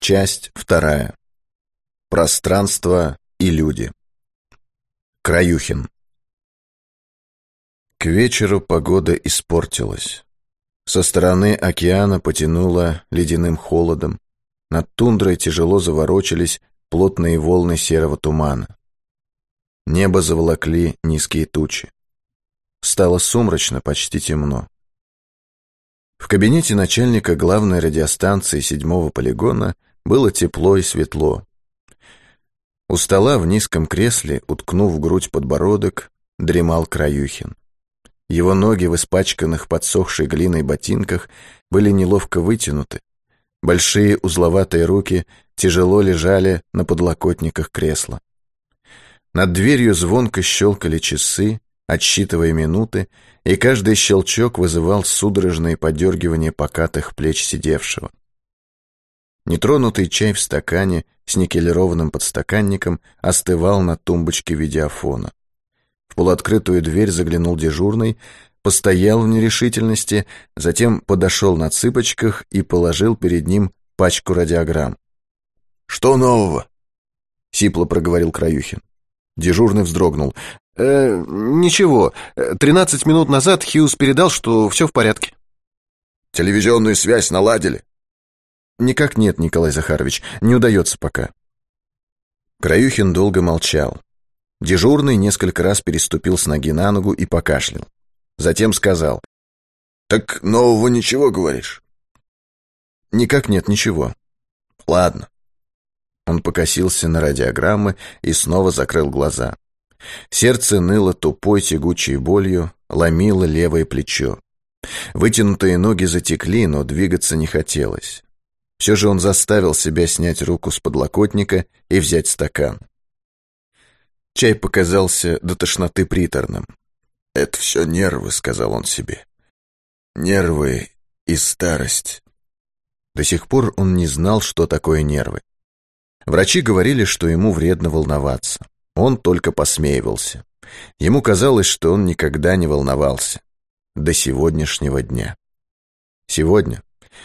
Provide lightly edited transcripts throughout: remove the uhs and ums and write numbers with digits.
Часть 2. Пространство и люди. Краюхин. К вечеру погода испортилась. Со стороны океана потянуло ледяным холодом. Над тундрой тяжело заворочились плотные волны серого тумана. Небо заволокли низкие тучи. Стало сумрачно, почти темно. В кабинете начальника главной радиостанции 7-го полигона было тепло и светло. У стола в низком кресле, уткнув в грудь подбородок, дремал Краюхин. Его ноги в испачканных подсохшей глиной ботинках были неловко вытянуты. Большие узловатые руки тяжело лежали на подлокотниках кресла. Над дверью звонко щелкали часы, отсчитывая минуты, и каждый щелчок вызывал судорожные подергивания покатых плеч сидевшего. Нетронутый чай в стакане с никелированным подстаканником остывал на тумбочке видеофона. В полуоткрытую дверь заглянул дежурный, постоял в нерешительности, затем подошел на цыпочках и положил перед ним пачку радиограмм. «Что нового?» — сипло проговорил Краюхин. Дежурный вздрогнул. «Ничего. 13 минут назад Хьюз передал, что все в порядке». «Телевизионную связь наладили?» «Никак нет, Николай Захарович, не удается пока». Краюхин долго молчал. Дежурный несколько раз переступил с ноги на ногу и покашлял. Затем сказал: «Так нового ничего, говоришь?» «Никак нет, ничего». «Ладно». Он покосился на радиограммы и снова закрыл глаза. Сердце ныло тупой тягучей болью, ломило левое плечо. Вытянутые ноги затекли, но двигаться не хотелось. Все же он заставил себя снять руку с подлокотника и взять стакан. Чай показался до тошноты приторным. «Это все нервы», — сказал он себе. «Нервы и старость». До сих пор он не знал, что такое нервы. Врачи говорили, что ему вредно волноваться. Он только посмеивался. Ему казалось, что он никогда не волновался. До сегодняшнего дня. Сегодня,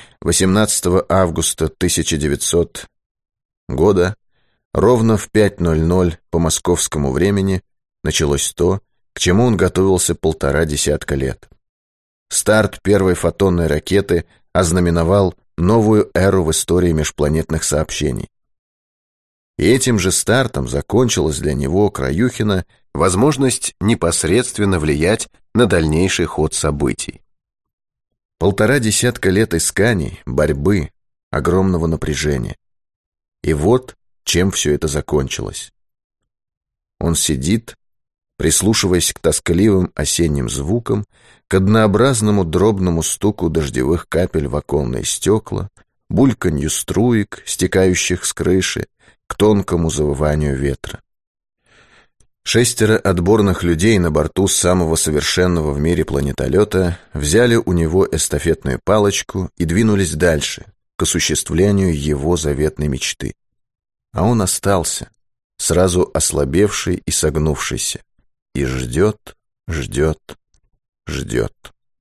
18 августа 1900 года, ровно в 5:00 по московскому времени, началось то, к чему он готовился 1,5 десятка лет. Старт первой фотонной ракеты ознаменовал новую эру в истории межпланетных сообщений. И этим же стартом закончилась для него, Краюхина, возможность непосредственно влиять на дальнейший ход событий. 1,5 десятка лет исканий, борьбы, огромного напряжения. И вот чем все это закончилось. Он сидит, прислушиваясь к тоскливым осенним звукам, к однообразному дробному стуку дождевых капель в оконные стекла, бульканью струек, стекающих с крыши, к тонкому завыванию ветра. 6 отборных людей на борту самого совершенного в мире планетолета взяли у него эстафетную палочку и двинулись дальше, к осуществлению его заветной мечты. А он остался, сразу ослабевший и согнувшийся, и ждет, ждет, ждет.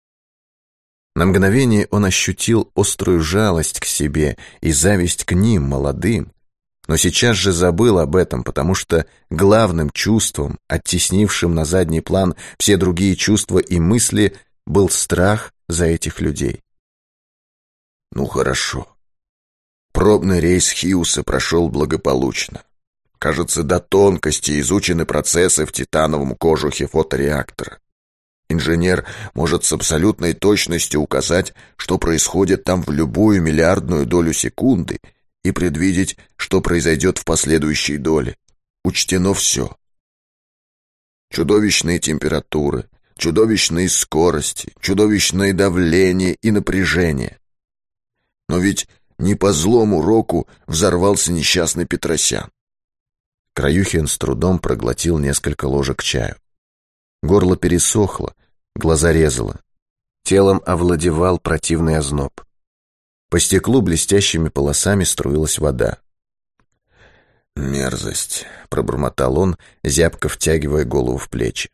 На мгновение он ощутил острую жалость к себе и зависть к ним, молодым, но сейчас же забыл об этом, потому что главным чувством, оттеснившим на задний план все другие чувства и мысли, был страх за этих людей. Ну хорошо. Пробный рейс Хьюза прошел благополучно. Кажется, до тонкости изучены процессы в титановом кожухе фотореактора. Инженер может с абсолютной точностью указать, что происходит там в любую миллиардную долю секунды, и предвидеть, что произойдет в последующей доле. Учтено все. Чудовищные температуры, чудовищные скорости, чудовищное давление и напряжение. Но ведь не по злому року взорвался несчастный Петросян. Краюхин с трудом проглотил несколько ложек чаю. Горло пересохло, глаза резало. Телом овладевал противный озноб. По стеклу блестящими полосами струилась вода. «Мерзость», — пробормотал он, зябко втягивая голову в плечи.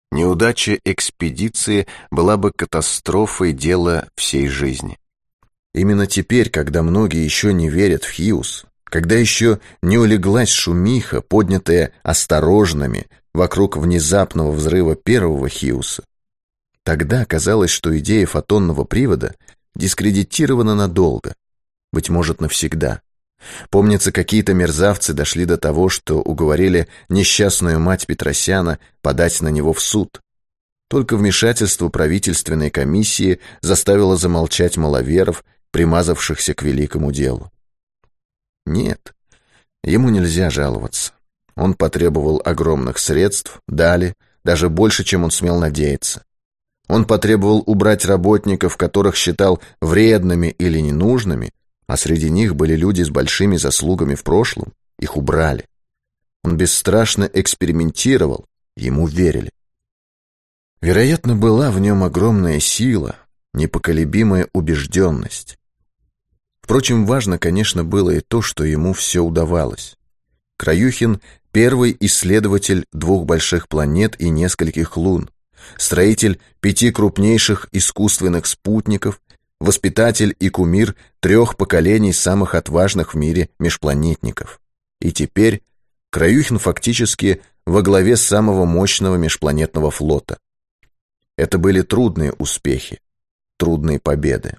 Неудача экспедиции была бы катастрофой дела всей жизни. Именно теперь, когда многие еще не верят в Хьюз, когда еще не улеглась шумиха, поднятая осторожными вокруг внезапного взрыва первого Хьюза, тогда казалось, что идея фотонного привода дискредитирована надолго, быть может, навсегда. Помнится, какие-то мерзавцы дошли до того, что уговорили несчастную мать Петросяна подать на него в суд. Только вмешательство правительственной комиссии заставило замолчать маловеров, примазавшихся к великому делу. Нет, ему нельзя жаловаться. Он потребовал огромных средств, дали, даже больше, чем он смел надеяться. Он потребовал убрать работников, которых считал вредными или ненужными, а среди них были люди с большими заслугами в прошлом, их убрали. Он бесстрашно экспериментировал, ему верили. Вероятно, была в нем огромная сила, непоколебимая убежденность. Впрочем, важно, конечно, было и то, что ему все удавалось. Краюхин — первый исследователь 2 больших планет и нескольких лун, строитель 5 крупнейших искусственных спутников, воспитатель и кумир 3 поколений самых отважных в мире межпланетников. И теперь Краюхин фактически во главе самого мощного межпланетного флота. Это были трудные успехи, трудные победы.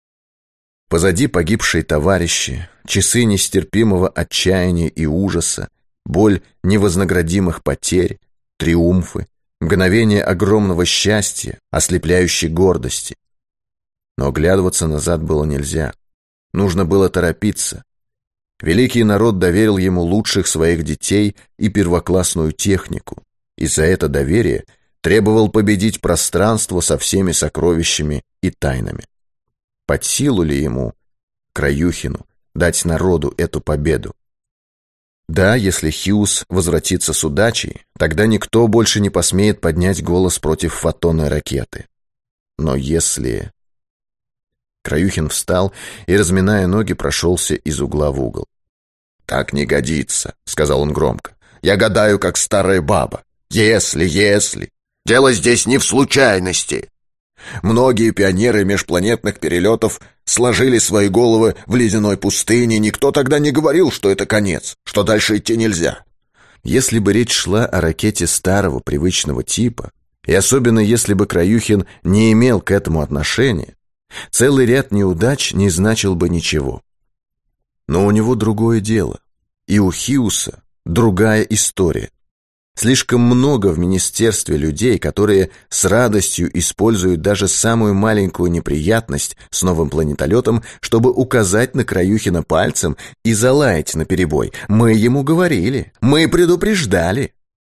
Позади погибшие товарищи, часы нестерпимого отчаяния и ужаса, боль невознаградимых потерь, триумфы, мгновение огромного счастья, ослепляющей гордости. Но оглядываться назад было нельзя. Нужно было торопиться. Великий народ доверил ему лучших своих детей и первоклассную технику, и за это доверие требовал победить пространство со всеми сокровищами и тайнами. Под силу ли ему, Краюхину, дать народу эту победу? Да, если Хьюз возвратится с удачей, тогда никто больше не посмеет поднять голос против фотонной ракеты. Но если... Краюхин встал и, разминая ноги, прошелся из угла в угол. «Так не годится», — сказал он громко. «Я гадаю, как старая баба. Если... Дело здесь не в случайности. Многие пионеры межпланетных перелетов сложили свои головы в ледяной пустыне. Никто тогда не говорил, что это конец, что дальше идти нельзя. Если бы речь шла о ракете старого привычного типа, и особенно если бы Краюхин не имел к этому отношения, целый ряд неудач не значил бы ничего. Но у него другое дело, и у Хьюза другая история. Слишком много в министерстве людей, которые с радостью используют даже самую маленькую неприятность с новым планетолетом, чтобы указать на Краюхина пальцем и залаять наперебой. «Мы ему говорили, мы предупреждали».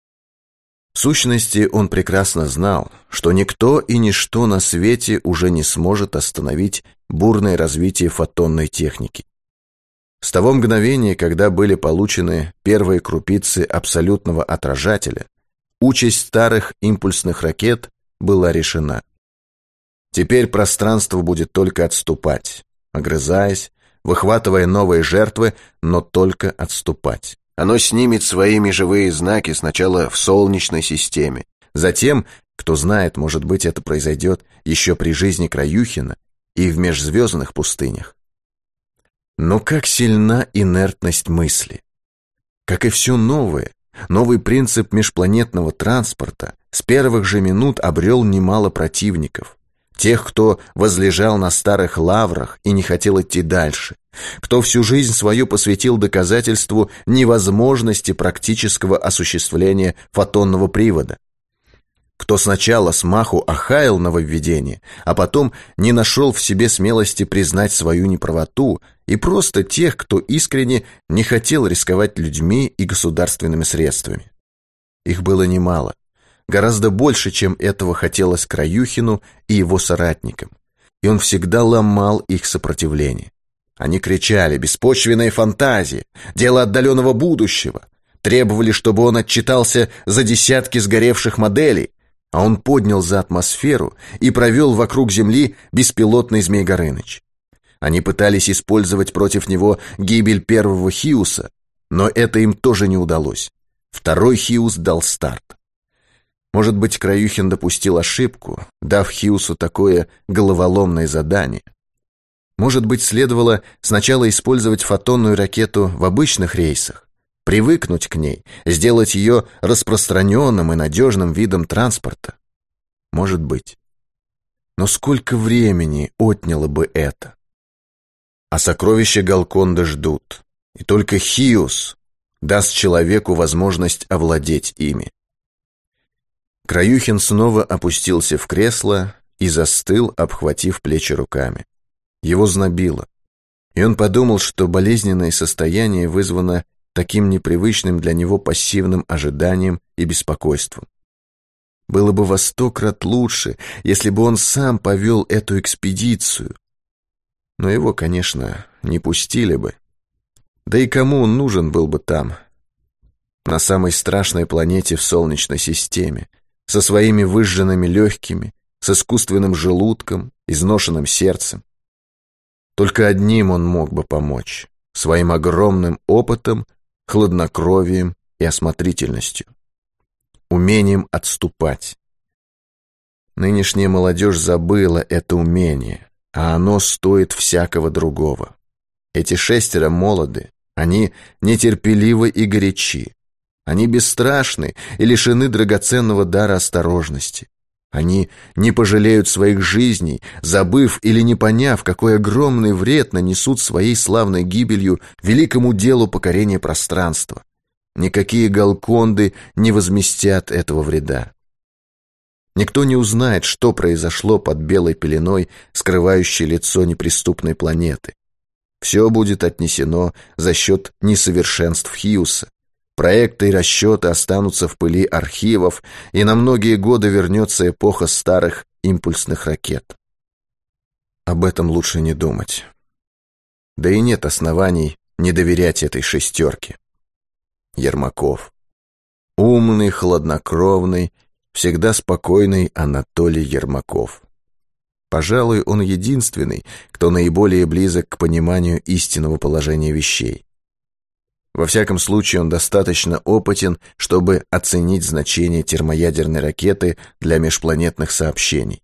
В сущности, он прекрасно знал, что никто и ничто на свете уже не сможет остановить бурное развитие фотонной техники. С того мгновения, когда были получены первые крупицы абсолютного отражателя, участь старых импульсных ракет была решена. Теперь пространство будет только отступать, огрызаясь, выхватывая новые жертвы, но только отступать. Оно снимет свои межевые знаки сначала в Солнечной системе, затем, кто знает, может быть, это произойдет еще при жизни Краюхина и в межзвездных пустынях. Но как сильна инертность мысли. Как и все новое, новый принцип межпланетного транспорта с первых же минут обрел немало противников. Тех, кто возлежал на старых лаврах и не хотел идти дальше, кто всю жизнь свою посвятил доказательству невозможности практического осуществления фотонного привода, кто сначала с маху охаял нововведение, а потом не нашел в себе смелости признать свою неправоту, и просто тех, кто искренне не хотел рисковать людьми и государственными средствами. Их было немало, гораздо больше, чем этого хотелось Краюхину и его соратникам, и он всегда ломал их сопротивление. Они кричали: «Беспочвенные фантазии! Дело отдаленного будущего!» Требовали, чтобы он отчитался за десятки сгоревших моделей, а он поднял за атмосферу и провел вокруг Земли беспилотный Змей Горыныч. Они пытались использовать против него гибель первого Хьюза, но это им тоже не удалось. Второй Хьюз дал старт. Может быть, Краюхин допустил ошибку, дав Хьюзу такое головоломное задание. Может быть, следовало сначала использовать фотонную ракету в обычных рейсах, привыкнуть к ней, сделать ее распространенным и надежным видом транспорта? Может быть. Но сколько времени отняло бы это? А сокровища Галконда ждут, и только Хиус даст человеку возможность овладеть ими. Краюхин снова опустился в кресло и застыл, обхватив плечи руками. Его знобило, и он подумал, что болезненное состояние вызвано таким непривычным для него пассивным ожиданием и беспокойством. Было бы во 100 крат лучше, если бы он сам повел эту экспедицию. Но его, конечно, не пустили бы. Да и кому он нужен был бы там, на самой страшной планете в Солнечной системе, со своими выжженными легкими, с искусственным желудком, изношенным сердцем? Только одним он мог бы помочь — своим огромным опытом, хладнокровием и осмотрительностью, умением отступать. Нынешняя молодежь забыла это умение, а оно стоит всякого другого. Эти 6 молоды, они нетерпеливы и горячи, они бесстрашны и лишены драгоценного дара осторожности. Они не пожалеют своих жизней, забыв или не поняв, какой огромный вред нанесут своей славной гибелью великому делу покорения пространства. Никакие галконды не возместят этого вреда. Никто не узнает, что произошло под белой пеленой, скрывающей лицо неприступной планеты. Все будет отнесено за счет несовершенств Хиуса. Проекты и расчеты останутся в пыли архивов, и на многие годы вернется эпоха старых импульсных ракет. Об этом лучше не думать. Да и нет оснований не доверять этой 6. Ермаков. Умный, хладнокровный, всегда спокойный Анатолий Ермаков. Пожалуй, он единственный, кто наиболее близок к пониманию истинного положения вещей. Во всяком случае, он достаточно опытен, чтобы оценить значение термоядерной ракеты для межпланетных сообщений.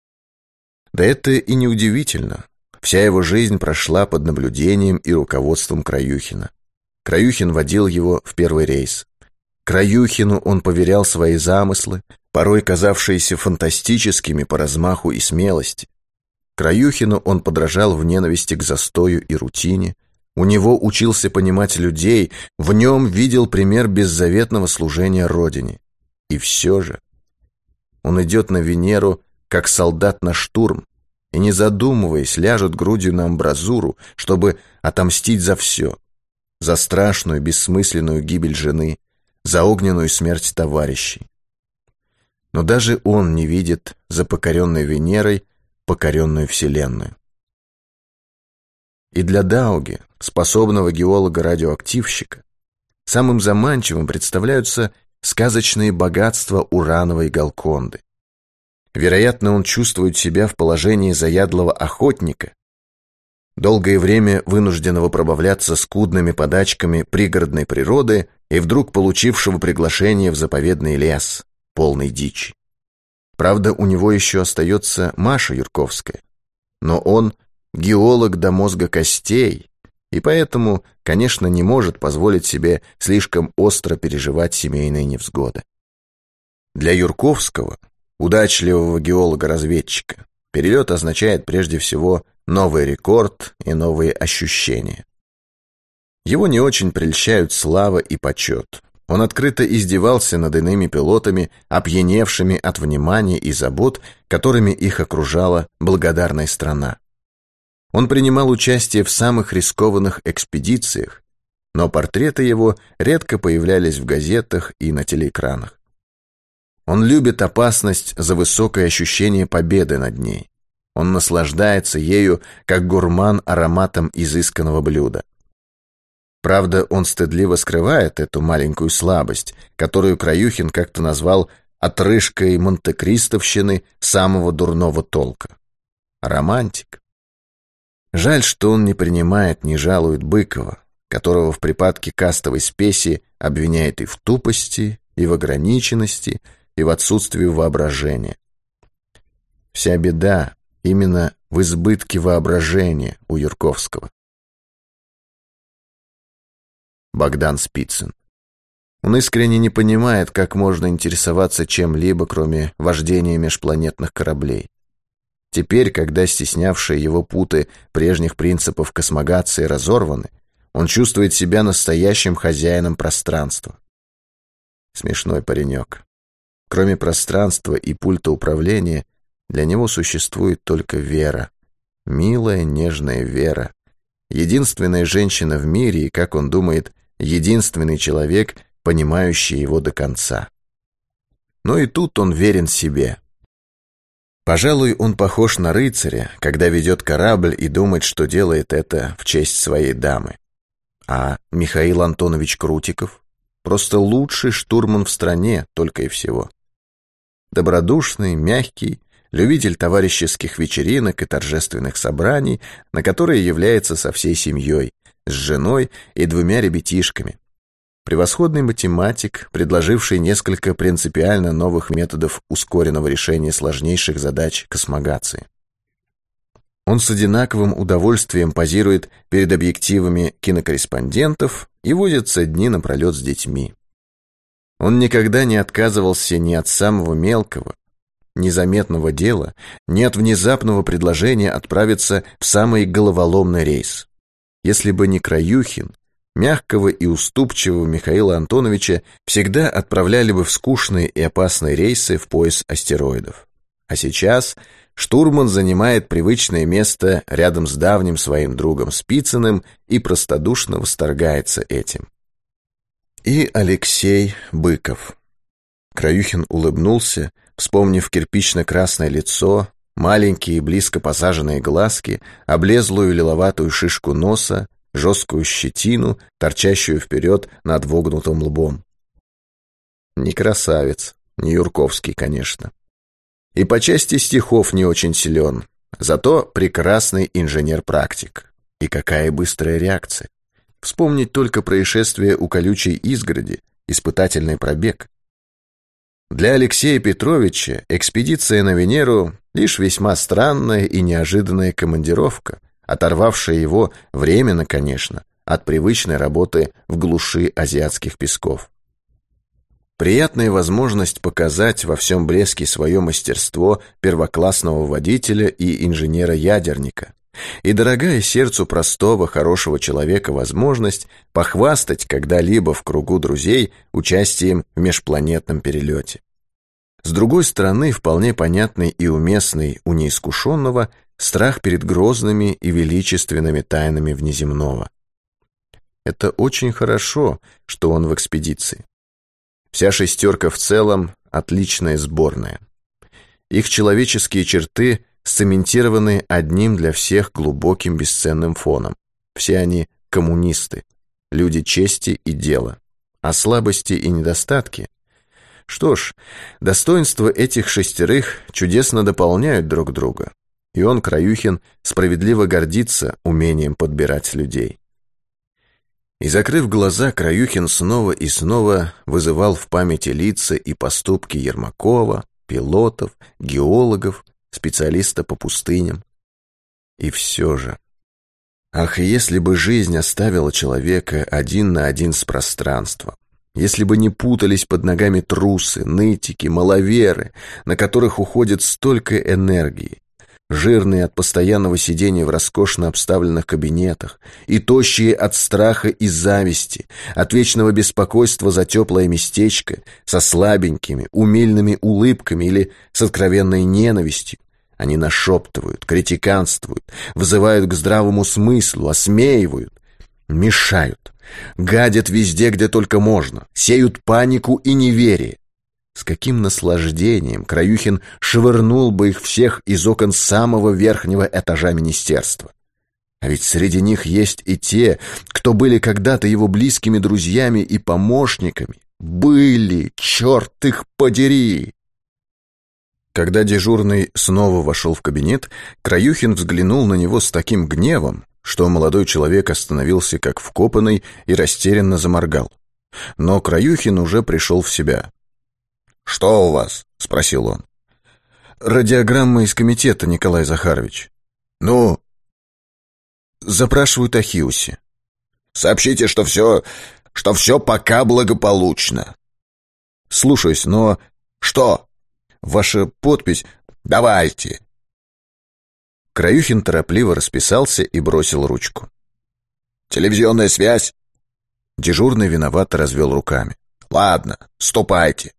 Да это и не удивительно. Вся его жизнь прошла под наблюдением и руководством Краюхина. Краюхин водил его в первый рейс. Краюхину он поверял свои замыслы, порой казавшиеся фантастическими по размаху и смелости. Краюхину он подражал в ненависти к застою и рутине. У него учился понимать людей, в нем видел пример беззаветного служения Родине. И все же он идет на Венеру, как солдат на штурм, и, не задумываясь, ляжет грудью на амбразуру, чтобы отомстить за все. За страшную, бессмысленную гибель жены, за огненную смерть товарищей. Но даже он не видит за покоренной Венерой покоренную Вселенную. И для Дауги, способного геолога-радиоактивщика, самым заманчивым представляются сказочные богатства урановой Галконды. Вероятно, он чувствует себя в положении заядлого охотника, долгое время вынужденного пробавляться скудными подачками пригородной природы и вдруг получившего приглашение в заповедный лес, полный дичи. Правда, у него еще остается Маша Юрковская, но он геолог до мозга костей, и поэтому, конечно, не может позволить себе слишком остро переживать семейные невзгоды. Для Юрковского, удачливого геолога-разведчика, перелет означает прежде всего новый рекорд и новые ощущения. Его не очень прельщают слава и почет. Он открыто издевался над иными пилотами, опьяневшими от внимания и забот, которыми их окружала благодарная страна. Он принимал участие в самых рискованных экспедициях, но портреты его редко появлялись в газетах и на телеэкранах. Он любит опасность за высокое ощущение победы над ней. Он наслаждается ею, как гурман ароматом изысканного блюда. Правда, он стыдливо скрывает эту маленькую слабость, которую Краюхин как-то назвал отрыжкой монте-кристовщины самого дурного толка. Романтик. Жаль, что он не принимает, не жалует Быкова, которого в припадке кастовой спеси обвиняет и в тупости, и в ограниченности, и в отсутствии воображения. Вся беда именно в избытке воображения у Юрковского. Богдан Спицын. Он искренне не понимает, как можно интересоваться чем-либо, кроме вождения межпланетных кораблей. Теперь, когда стеснявшие его путы прежних принципов космогации разорваны, он чувствует себя настоящим хозяином пространства. Смешной паренек. Кроме пространства и пульта управления, для него существует только Вера. Милая, нежная Вера. Единственная женщина в мире и, как он думает, единственный человек, понимающий его до конца. Но и тут он верен себе. Пожалуй, он похож на рыцаря, когда ведет корабль и думает, что делает это в честь своей дамы. А Михаил Антонович Крутиков просто лучший штурман в стране, только и всего. Добродушный, мягкий, любитель товарищеских вечеринок и торжественных собраний, на которые является со всей семьей, с женой и 2 ребятишками. Превосходный математик, предложивший несколько принципиально новых методов ускоренного решения сложнейших задач космогации. Он с одинаковым удовольствием позирует перед объективами кинокорреспондентов и возится дни напролет с детьми. Он никогда не отказывался ни от самого мелкого, незаметного дела, ни от внезапного предложения отправиться в самый головоломный рейс. Если бы не Краюхин, мягкого и уступчивого Михаила Антоновича всегда отправляли бы в скучные и опасные рейсы в пояс астероидов. А сейчас штурман занимает привычное место рядом с давним своим другом Спицыным и простодушно восторгается этим. И Алексей Быков. Краюхин улыбнулся, вспомнив кирпично-красное лицо, маленькие близко посаженные глазки, облезлую лиловатую шишку носа, жесткую щетину, торчащую вперед над вогнутым лбом. Не красавец, не Юрковский, конечно. И по части стихов не очень силен, зато прекрасный инженер-практик. И какая быстрая реакция. Вспомнить только происшествие у колючей изгороди, испытательный пробег. Для Алексея Петровича экспедиция на Венеру — лишь весьма странная и неожиданная командировка, оторвавшая его временно, конечно, от привычной работы в глуши азиатских песков. Приятная возможность показать во всем блеске свое мастерство первоклассного водителя и инженера-ядерника. И дорогая сердцу простого, хорошего человека возможность похвастать когда-либо в кругу друзей участием в межпланетном перелете. С другой стороны, вполне понятный и уместный у неискушенного страх перед грозными и величественными тайнами внеземного. Это очень хорошо, что он в экспедиции. Вся шестерка в целом – отличная сборная. Их человеческие черты сцементированы одним для всех глубоким бесценным фоном. Все они коммунисты, люди чести и дела. А слабости и недостатки? Что ж, достоинства этих шестерых чудесно дополняют друг друга. И он, Краюхин, справедливо гордится умением подбирать людей. И, закрыв глаза, Краюхин снова и снова вызывал в памяти лица и поступки Ермакова, пилотов, геологов, специалиста по пустыням. И все же... Ах, если бы жизнь оставила человека один на один с пространством, если бы не путались под ногами трусы, нытики, маловеры, на которых уходит столько энергии, жирные от постоянного сидения в роскошно обставленных кабинетах и тощие от страха и зависти, от вечного беспокойства за теплое местечко, со слабенькими, умильными улыбками или с откровенной ненавистью. Они нашептывают, критиканствуют, вызывают к здравому смыслу, осмеивают, мешают, гадят везде, где только можно, сеют панику и неверие. С каким наслаждением Краюхин швырнул бы их всех из окон самого верхнего этажа министерства. А ведь среди них есть и те, кто были когда-то его близкими друзьями и помощниками. Были, черт их подери! Когда дежурный снова вошел в кабинет, Краюхин взглянул на него с таким гневом, что молодой человек остановился как вкопанный и растерянно заморгал. Но Краюхин уже пришел в себя. «Что у вас?» — спросил он. «Радиограмма из комитета, Николай Захарович». «Ну?» «Запрашивают о Хьюсе». «Сообщите, что все пока благополучно». «Слушаюсь, но...» «Что?» «Ваша подпись...» «Давайте». Краюхин торопливо расписался и бросил ручку. «Телевизионная связь?» Дежурный виновато развел руками. «Ладно, ступайте».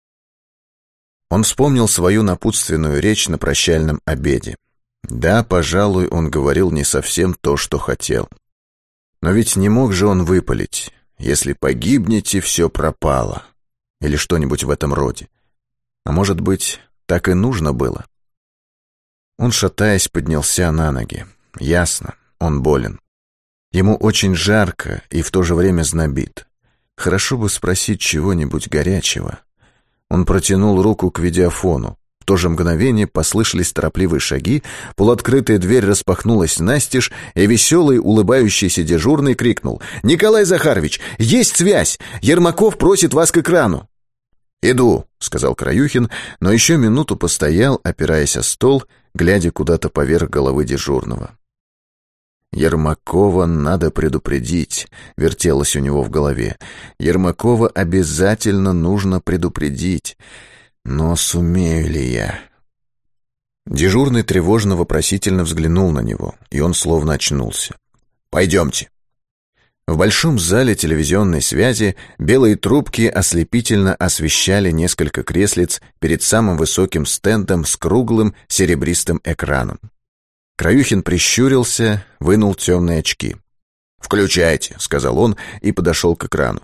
Он вспомнил свою напутственную речь на прощальном обеде. Да, пожалуй, он говорил не совсем то, что хотел. Но ведь не мог же он выпалить: «Если погибнете, все пропало». Или что-нибудь в этом роде. А может быть, так и нужно было? Он, шатаясь, поднялся на ноги. Ясно, он болен. Ему очень жарко и в то же время знобит. Хорошо бы спросить чего-нибудь горячего. Он протянул руку к видеофону. В то же мгновение послышались торопливые шаги, полуоткрытая дверь распахнулась настежь, и веселый, улыбающийся дежурный крикнул: «Николай Захарович, есть связь! Ермаков просит вас к экрану!» «Иду», — сказал Краюхин, но еще минуту постоял, опираясь о стол, глядя куда-то поверх головы дежурного. «Ермакова надо предупредить», — вертелось у него в голове. «Ермакова обязательно нужно предупредить. Но сумею ли я?» Дежурный тревожно-вопросительно взглянул на него, и он словно очнулся. «Пойдемте». В большом зале телевизионной связи белые трубки ослепительно освещали несколько креслиц перед самым высоким стендом с круглым серебристым экраном. Краюхин прищурился, вынул темные очки. «Включайте», — сказал он и подошел к экрану.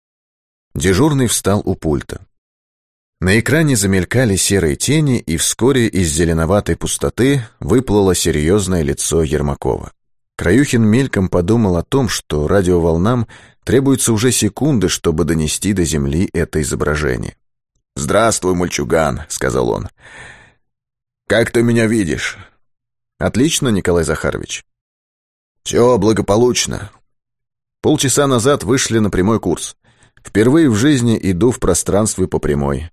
Дежурный встал у пульта. На экране замелькали серые тени, и вскоре из зеленоватой пустоты выплыло серьезное лицо Ермакова. Краюхин мельком подумал о том, что радиоволнам требуется уже секунды, чтобы донести до земли это изображение. «Здравствуй, мальчуган», — сказал он. «Как ты меня видишь?» «Отлично, Николай Захарович». «Все благополучно. Полчаса назад вышли на прямой курс. Впервые в жизни иду в пространстве по прямой.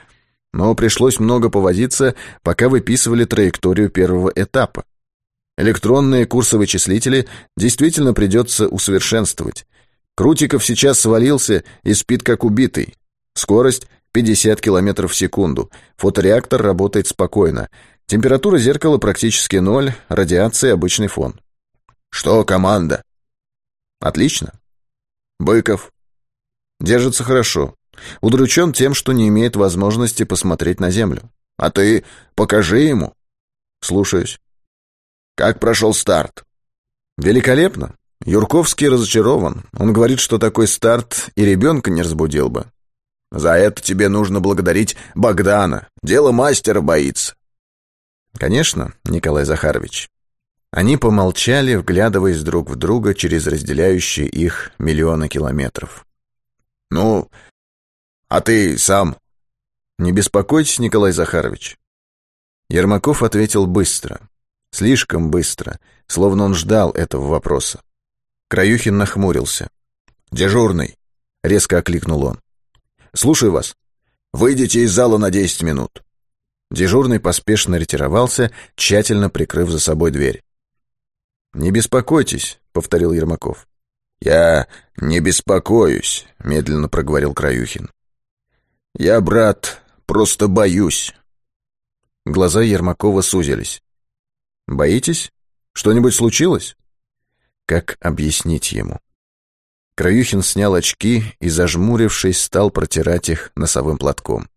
Но пришлось много повозиться, пока выписывали траекторию первого этапа. Электронные курсовычислители действительно придется усовершенствовать. Крутиков сейчас свалился и спит как убитый. Скорость 50 км в секунду. Фотореактор работает спокойно. Температура зеркала практически 0, радиация обычный фон». «Что команда?» «Отлично. Быков. Держится хорошо. Удручен тем, что не имеет возможности посмотреть на землю. А ты покажи ему». «Слушаюсь». «Как прошел старт?» «Великолепно. Юрковский разочарован. Он говорит, что такой старт и ребенка не разбудил бы». «За это тебе нужно благодарить Богдана. Дело мастера боится». «Конечно, Николай Захарович». Они помолчали, вглядываясь друг в друга через разделяющие их миллионы километров. «Ну, а ты сам?» «Не беспокойтесь, Николай Захарович». Ермаков ответил быстро. Слишком быстро, словно он ждал этого вопроса. Краюхин нахмурился. «Дежурный», — резко окликнул он. «Слушаю вас. Выйдите из зала на 10 минут». Дежурный поспешно ретировался, тщательно прикрыв за собой дверь. «Не беспокойтесь», — повторил Ермаков. «Я не беспокоюсь», — медленно проговорил Краюхин. «Я, брат, просто боюсь». Глаза Ермакова сузились. «Боитесь? Что-нибудь случилось?» Как объяснить ему? Краюхин снял очки и, зажмурившись, стал протирать их носовым платком.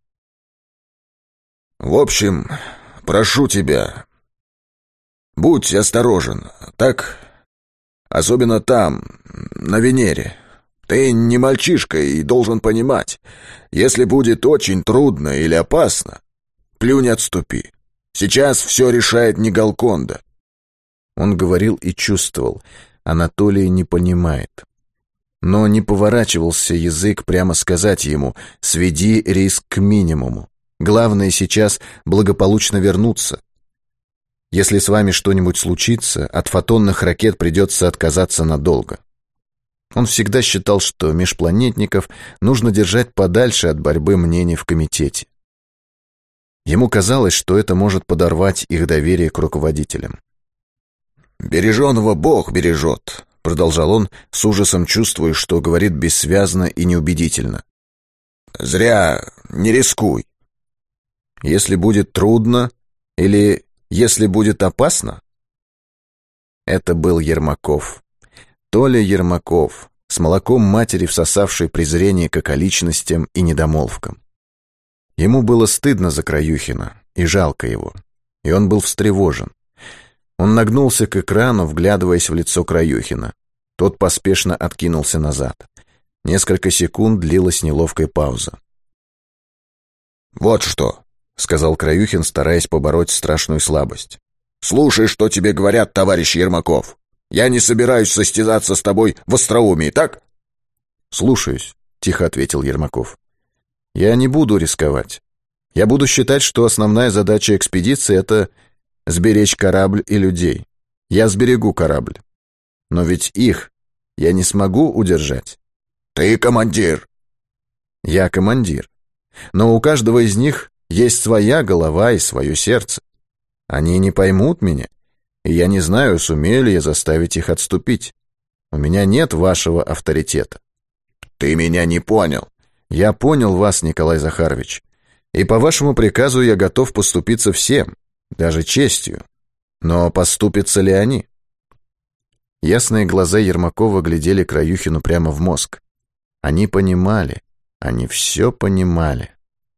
«В общем, прошу тебя, будь осторожен, так? Особенно там, на Венере. Ты не мальчишка и должен понимать, если будет очень трудно или опасно, плюнь, отступи. Сейчас все решает не Голконда». Он говорил и чувствовал, Анатолий не понимает. Но не поворачивался язык прямо сказать ему: «Сведи риск к минимуму. Главное сейчас благополучно вернуться. Если с вами что-нибудь случится, от фотонных ракет придется отказаться надолго». Он всегда считал, что межпланетников нужно держать подальше от борьбы мнений в комитете. Ему казалось, что это может подорвать их доверие к руководителям. «Береженого Бог бережет», — продолжал он, с ужасом чувствуя, что говорит бессвязно и неубедительно. «Зря не рискуй». «Если будет трудно или если будет опасно?» Это был Ермаков. Толя Ермаков, с молоком матери, всосавший презрение к околичностям и недомолвкам. Ему было стыдно за Краюхина и жалко его, и он был встревожен. Он нагнулся к экрану, вглядываясь в лицо Краюхина. Тот поспешно откинулся назад. Несколько секунд длилась неловкая пауза. «Вот что», — сказал Краюхин, стараясь побороть страшную слабость. «Слушай, что тебе говорят, товарищ Ермаков. Я не собираюсь состязаться с тобой в остроумии, так?» «Слушаюсь», — тихо ответил Ермаков. «Я не буду рисковать. Я буду считать, что основная задача экспедиции — это сберечь корабль и людей. Я сберегу корабль. Но ведь их я не смогу удержать». «Ты командир». «Я командир. Но у каждого из них есть своя голова и свое сердце. Они не поймут меня, и я не знаю, сумею ли я заставить их отступить. У меня нет вашего авторитета». «Ты меня не понял». «Я понял вас, Николай Захарович, и по вашему приказу я готов поступиться всем, даже честью. Но поступятся ли они?» Ясные глаза Ермакова глядели Краюхину прямо в мозг. Они понимали, они все понимали.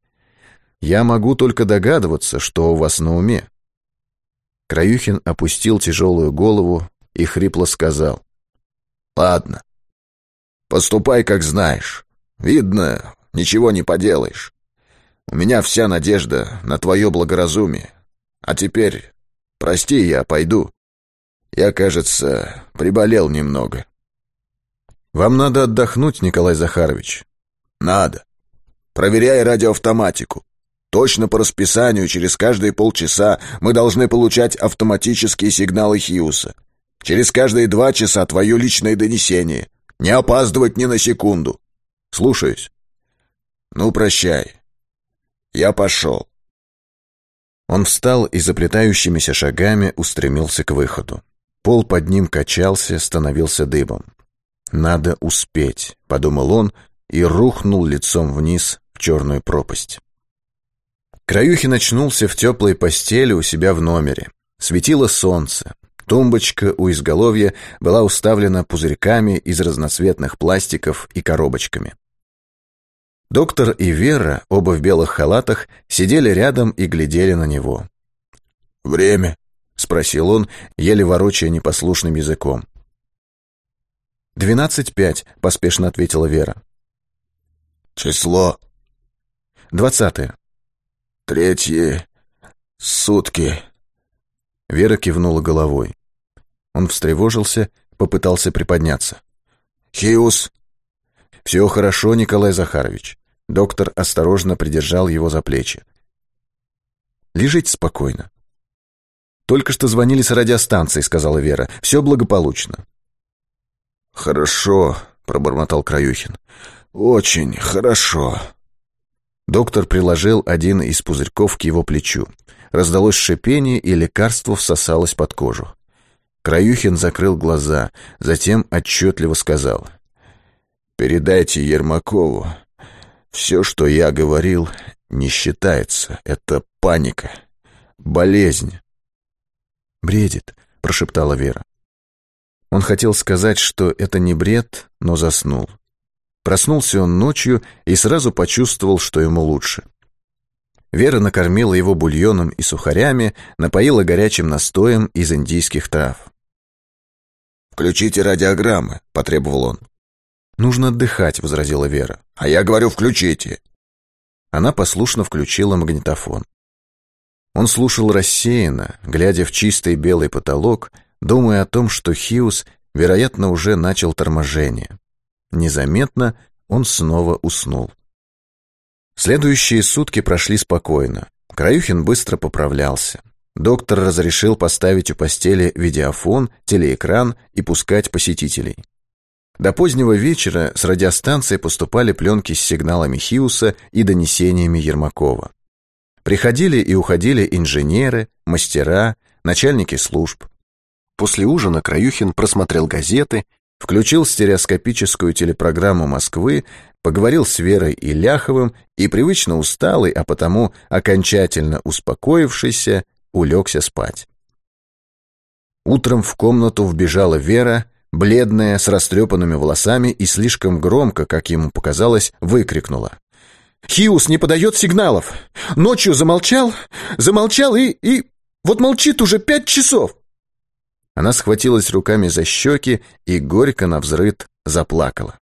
«Я могу только догадываться, что у вас на уме». Краюхин опустил тяжелую голову и хрипло сказал: «Ладно, поступай, как знаешь. Видно, ничего не поделаешь. У меня вся надежда на твое благоразумие. А теперь, прости, я пойду. Я, кажется, приболел немного». «Вам надо отдохнуть, Николай Захарович». «Надо. Проверяй радиоавтоматику. Точно по расписанию через каждые полчаса мы должны получать автоматические сигналы Хьюса. Через каждые 2 часа твое личное донесение. Не опаздывать ни на секунду». «Слушаюсь». «Ну, прощай. Я пошел». Он встал и заплетающимися шагами устремился к выходу. Пол под ним качался, становился дыбом. «Надо успеть», — подумал он и рухнул лицом вниз в черную пропасть. Краюхин очнулся в теплой постели у себя в номере. Светило солнце. Тумбочка у изголовья была уставлена пузырьками из разноцветных пластиков и коробочками. Доктор и Вера, оба в белых халатах, сидели рядом и глядели на него. «Время?» — спросил он, еле ворочая непослушным языком. 12:05, — поспешно ответила Вера. «Число?» 20. 3 сутки». Вера кивнула головой. Он встревожился, попытался приподняться. «Хьюс?» «Все хорошо, Николай Захарович». Доктор осторожно придержал его за плечи. «Лежите спокойно». «Только что звонили с радиостанции», — сказала Вера. «Все благополучно». «Хорошо», — пробормотал Краюхин. «Очень хорошо». Доктор приложил один из пузырьков к его плечу. Раздалось шипение, и лекарство всосалось под кожу. Краюхин закрыл глаза, затем отчетливо сказал: «Передайте Ермакову, все, что я говорил, не считается. Это паника, болезнь». «Бредит», — прошептала Вера. Он хотел сказать, что это не бред, но заснул. Проснулся он ночью и сразу почувствовал, что ему лучше. Вера накормила его бульоном и сухарями, напоила горячим настоем из индийских трав. «Включите радиограммы», — потребовал он. «Нужно отдыхать», — возразила Вера. «А я говорю, включите». Она послушно включила магнитофон. Он слушал рассеянно, глядя в чистый белый потолок, думая о том, что Хьюс, вероятно, уже начал торможение. Незаметно он снова уснул. Следующие сутки прошли спокойно. Краюхин быстро поправлялся. Доктор разрешил поставить у постели видеофон, телеэкран и пускать посетителей. До позднего вечера с радиостанции поступали пленки с сигналами Хьюса и донесениями Ермакова. Приходили и уходили инженеры, мастера, начальники служб. После ужина Краюхин просмотрел газеты, включил стереоскопическую телепрограмму Москвы, поговорил с Верой и Ляховым и, привычно усталый, а потому окончательно успокоившийся, улегся спать. Утром в комнату вбежала Вера, бледная, с растрепанными волосами, и слишком громко, как ему показалось, выкрикнула: «Хиус не подает сигналов! Ночью замолчал и вот молчит уже 5 часов!» Она схватилась руками за щеки и горько навзрыд заплакала.